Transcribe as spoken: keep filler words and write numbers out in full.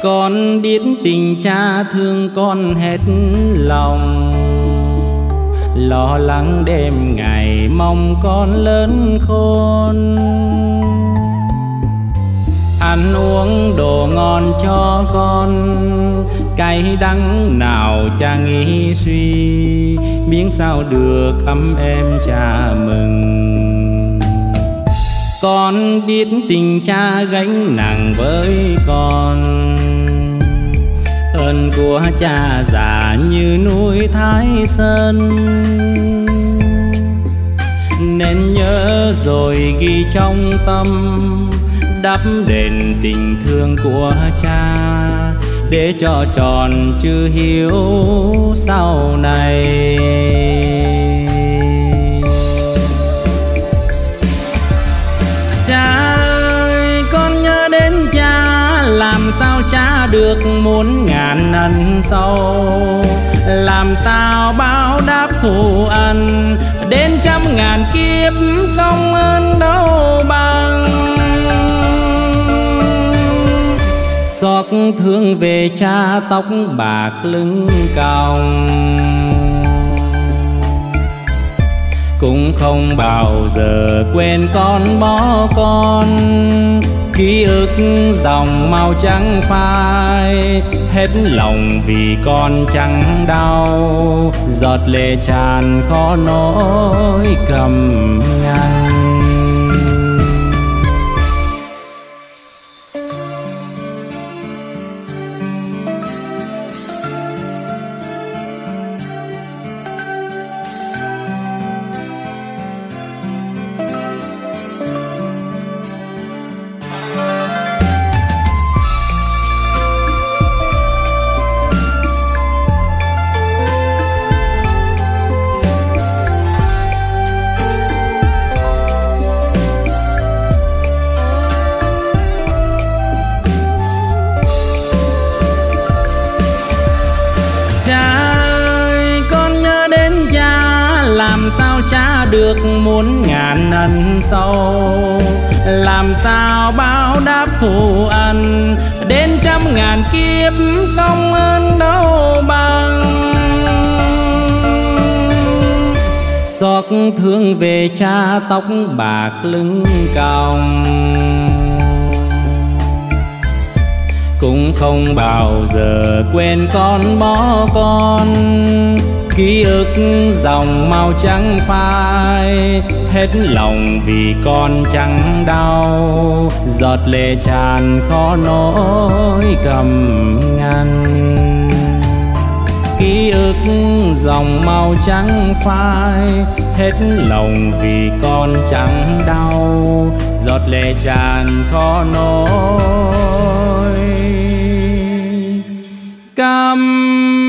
Con biết tình cha thương con hết lòng, lo lắng đêm ngày mong con lớn khôn. Ăn uống đồ ngon cho con, cay đắng nào cha nghĩ suy, miếng sao được ấm êm cha mừng. Con biết tình cha gánh nặng với con, ơn của cha già như núi Thái Sơn, nên nhớ rồi ghi trong tâm, đắp đền tình thương của cha, để cho tròn chữ hiếu sau này. Cha ơi, con nhớ đến cha, làm sao cha được muôn ngàn ân sâu, làm sao báo đáp thù ân, đến trăm ngàn kiếp công ơn đâu bằng. Xót thương về cha tóc bạc lưng còng, cũng không bao giờ quên con bó con. Ký ức dòng màu trắng phai, hết lòng vì con chẳng đau, giọt lệ tràn khó nỗi cầm ngăn. Làm sao cha được muôn ngàn ân sâu, làm sao báo đáp thù ân, đến trăm ngàn kiếp công ơn đâu bằng. Xót thương về cha tóc bạc lưng còng, cũng không bao giờ quên con bó con. Ký ức dòng màu trắng phai, hết lòng vì con chẳng đau, giọt lệ tràn khó nỗi cầm ngăn. Ký ức dòng màu trắng phai, hết lòng vì con chẳng đau, giọt lệ tràn khó nỗi cầm